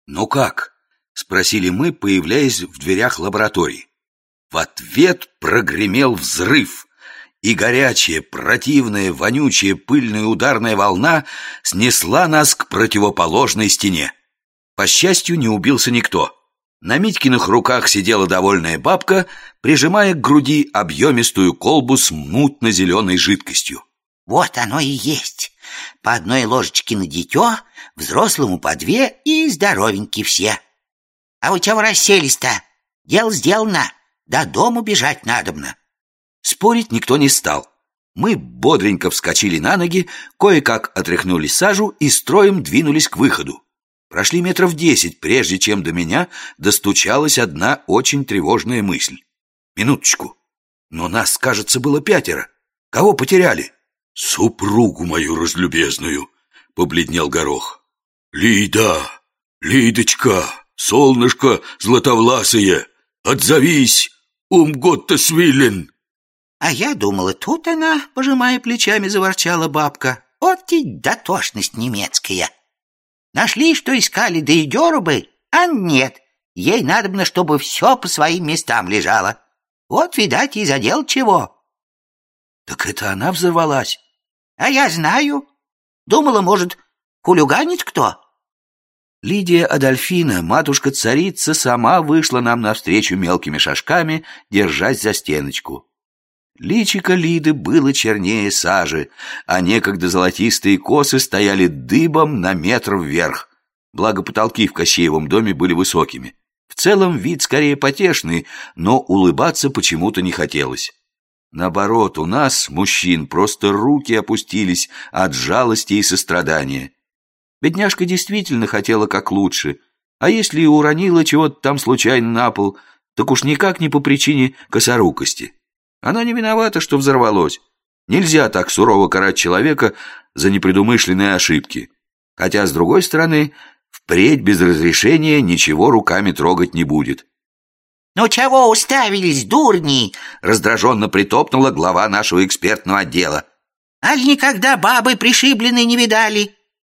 «Ну как?» — спросили мы, появляясь в дверях лаборатории. В ответ прогремел взрыв, и горячая, противная, вонючая, пыльная ударная волна снесла нас к противоположной стене. По счастью, не убился никто. На Митькиных руках сидела довольная бабка, прижимая к груди объемистую колбу с мутно-зеленой жидкостью. Вот оно и есть. По одной ложечке на дитё, взрослому по две, и здоровенькие все. А вы чего расселись-то? Дело сделано, до дому бежать надобно. Спорить никто не стал. Мы бодренько вскочили на ноги, кое-как отряхнули сажу и строем двинулись к выходу. Прошли метров 10, прежде чем до меня достучалась одна очень тревожная мысль. Минуточку. Но нас, кажется, было 5. Кого потеряли? Супругу мою разлюбезную, побледнел Горох. Лида, Лидочка, солнышко златовласое, отзовись, год-то свилен. А я думала, тут она, пожимая плечами, заворчала бабка. Вот и дотошность немецкая. Нашли, что искали, да и дёру бы, а нет. Ей надобно, чтобы все по своим местам лежало. Вот, видать, и задел чего. Так это она взорвалась? А я знаю. Думала, может, хулиганит кто? Лидия Адольфина, матушка-царица, сама вышла нам навстречу мелкими шажками, держась за стеночку. Личико Лиды было чернее сажи, а некогда золотистые косы стояли дыбом на метр вверх. Благо потолки в Кощеевом доме были высокими. В целом вид скорее потешный, но улыбаться почему-то не хотелось. Наоборот, у нас, мужчин, просто руки опустились от жалости и сострадания. Бедняжка действительно хотела как лучше, а если и уронила чего-то там случайно на пол, так уж никак не по причине косорукости. Она не виновата, что взорвалось. Нельзя так сурово карать человека за непредумышленные ошибки. Хотя, с другой стороны, впредь без разрешения ничего руками трогать не будет. «Ну чего уставились, дурни?» — раздраженно притопнула глава нашего экспертного отдела. «Аль никогда бабы пришибленной не видали?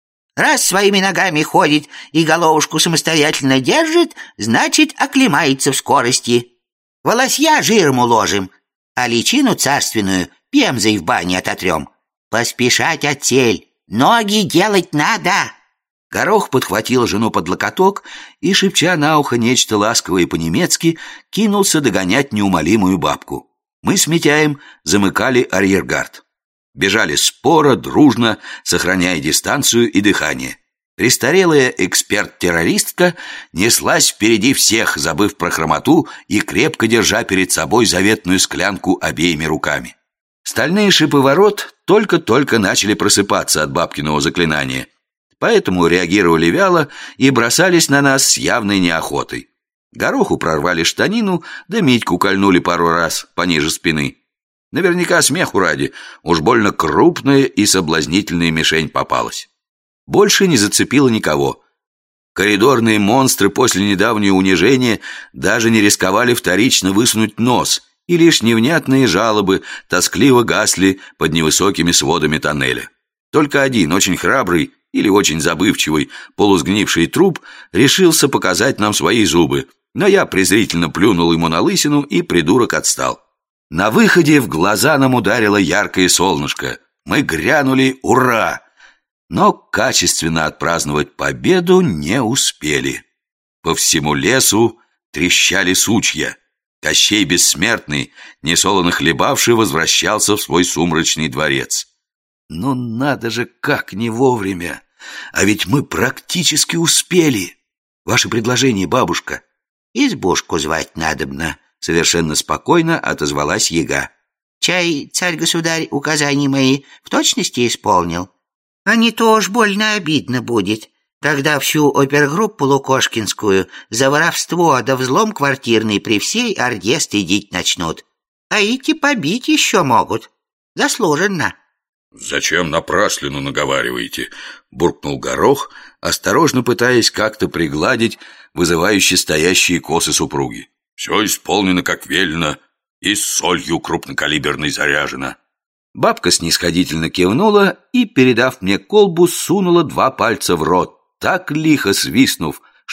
Раз своими ногами ходит и головушку самостоятельно держит, значит, оклемается в скорости. Волосья жиром уложим, а личину царственную пемзой в бане ототрем. Поспешать отсель, ноги делать надо!» Горох подхватил жену под локоток и, шепча на ухо нечто ласковое по-немецки, кинулся догонять неумолимую бабку. Мы с Митяем замыкали арьергард. Бежали споро, дружно, сохраняя дистанцию и дыхание. Престарелая эксперт-террористка неслась впереди всех, забыв про хромоту и крепко держа перед собой заветную склянку обеими руками. Стальные шипы ворот только-только начали просыпаться от бабкиного заклинания, поэтому реагировали вяло и бросались на нас с явной неохотой. Гороху прорвали штанину, да Митьку кольнули пару раз пониже спины. Наверняка смеху ради, уж больно крупная и соблазнительная мишень попалась. Больше не зацепило никого. Коридорные монстры после недавнего унижения даже не рисковали вторично высунуть нос, и лишь невнятные жалобы тоскливо гасли под невысокими сводами тоннеля. Только один, очень храбрый или очень забывчивый, полусгнивший труп решился показать нам свои зубы, но я презрительно плюнул ему на лысину, и придурок отстал. На выходе в глаза нам ударило яркое солнышко. Мы грянули «Ура!», но качественно отпраздновать победу не успели. По всему лесу трещали сучья. Кощей Бессмертный, несолоно хлебавший, возвращался в свой сумрачный дворец. Ну надо же, как не вовремя! А ведь мы практически успели. Ваше предложение, бабушка? «Избушку звать надобно», — совершенно спокойно отозвалась яга. «Чай, царь-государь, указания мои в точности исполнил? А не то уж больно обидно будет. Тогда всю опергруппу лукошкинскую за воровство да взлом квартирный при всей орде стыдить начнут. А эти побить еще могут. Заслуженно». «Зачем напраслину наговариваете?» — буркнул Горох, осторожно пытаясь как-то пригладить вызывающе стоящие косы супруги. «Все исполнено как велено и с солью крупнокалиберной заряжено». Бабка снисходительно кивнула и, передав мне колбу, сунула 2 пальца в рот, так лихо свистнув, что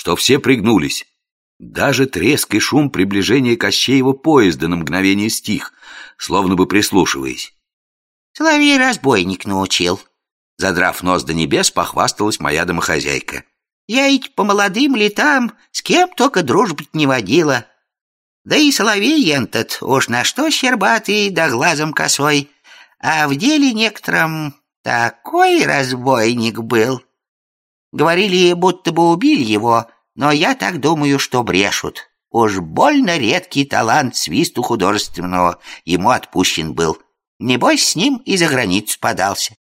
что все пригнулись. Даже треск и шум приближения Кощеева поезда на мгновение стих, словно бы прислушиваясь. Соловей-разбойник научил. Задрав нос до небес, похвасталась моя домохозяйка. Я ведь по молодым летам с кем только дружбить не водила. Да и соловей этот уж на что щербатый да глазом косой. А в деле некотором такой разбойник был. Говорили, будто бы убили его, но я так думаю, что брешут. Уж больно редкий талант свисту художественного ему отпущен был. Небось, с ним и за границу подался.